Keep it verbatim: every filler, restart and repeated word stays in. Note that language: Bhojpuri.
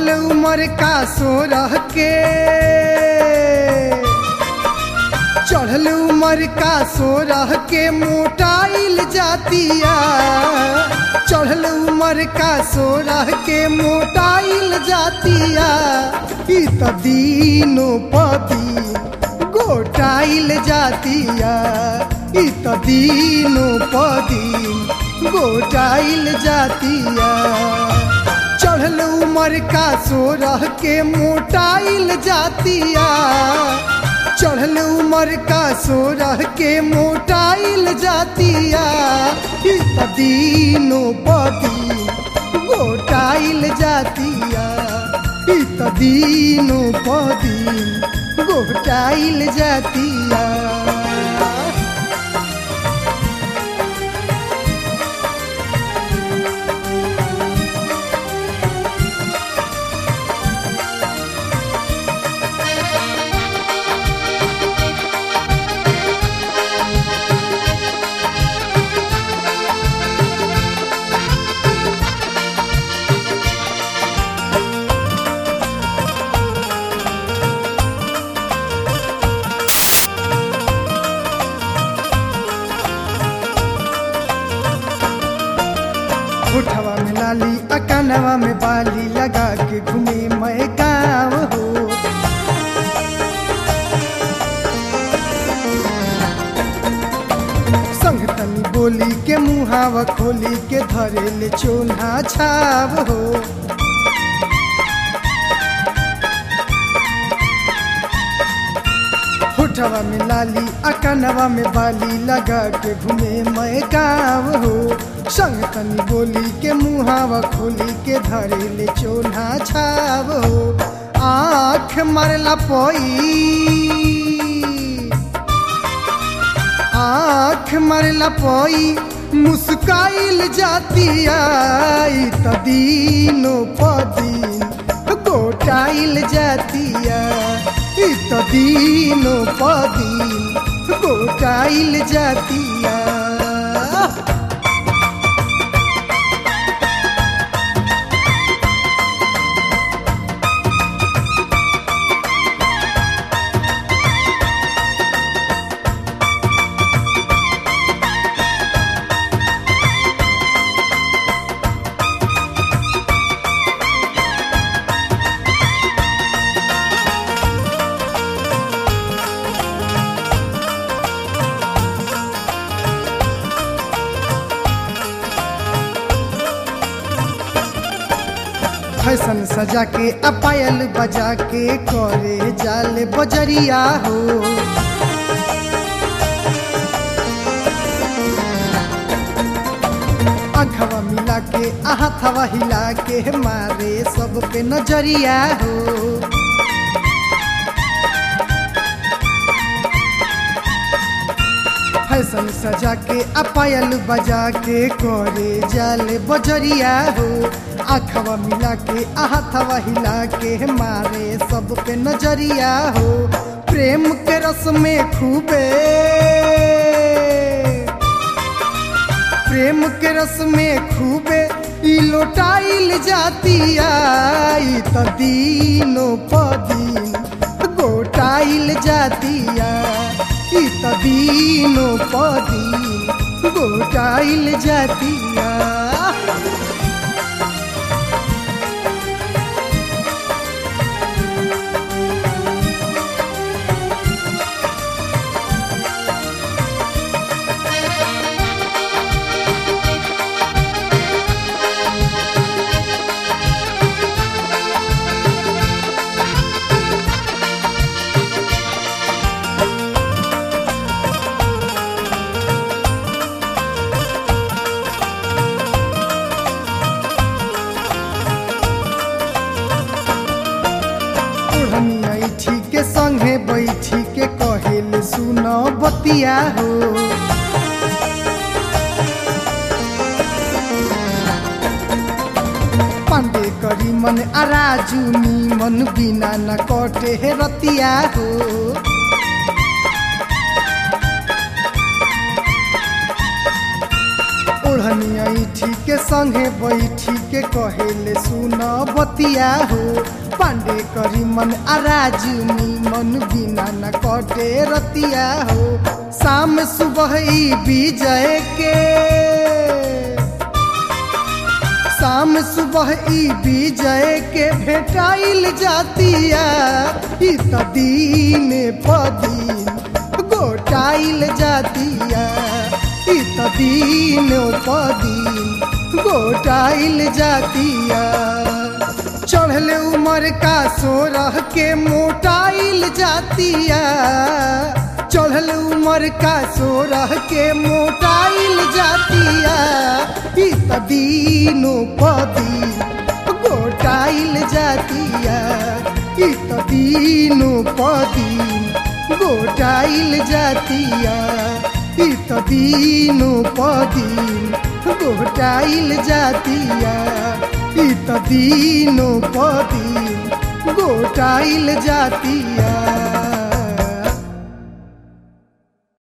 चढ़ल उमर का सोरह के चढ़ल उमर का सोरह के मोटाइल जातिया चढ़ल उमर का सोरह के मोटाइल जातिया ई त दीनो पदी गोटाइल जातिया ई त दीनो पदी गोटाइल जातिया चढ़ल उमर का सोरह के मोटाइल जातिया चढ़ल उमर का सोरह के मोटाइल जातिया ई त दीनो पदी गोटाइल जातिया ई त दीनो पदी गोटाइल जातिया होठवा में लाली अकानवा में बाली लगा के घूमे मैं गाँव हो संग तनी बोली के मुहावा खोली के धरे ले चोन्हा छाव हो होठवा में लाली अकानवा में बाली लगा के घूमे मैं गाँव हो संग तनी बोली के मुहावा खोली के धरे ले चोन्हा छाव हो आँख मारला पोई आँख मारला पोई मुस्काइल जातिया ई त दीनो पदी गोटाइल जातिया ई त दीनो पदी गोटाइल जातिया फैशन सजा के अपायल बजा के करे जाल बजरिया हो आँखवा मिला के हाथवा हिला के मारे सब पे नजरिया हो फैशन सजा के अपायल बजा के करे जाल बजरिया हो आँखवा मिला के हाथवा हिला के मारे सब पे नजरिया हो प्रेम के रस में खूबे प्रेम के रस में खूबे ई लोटाइल जातिया ई त दीनो पदी गोटाइल जातिया ई त दीनो पदी गोटाइल जातिया के संगे बैठी के कहेल सुन बतिया हो पांडे करी मन आराजू मन बिना न कटे रतिया हो ओढ़निया ईठी के संगे बैठी के कहेले सुन बतिया हो पांडे करी मन आराज मन बिना न कटे रतिया हो शाम सुबह ई विजय के शाम सुबह ई विजय के भेटाइल जातिया ई त दीन पदीन गोटाइल जातिया ई त दीन पदीन गोटाइल जातिया चढ़ले उमर का सोरह के मोटाइल जातिया चढ़ल उमर का सोरह के मोटाइल जातिया ई त दीनो पदीन गोटाइल जातिया ई त दीनो पदीन गोटाइल जातिया ई त दीनो पदीन गोटाइल जातिया ई त दीनो पदीन गोटाइल जातिया।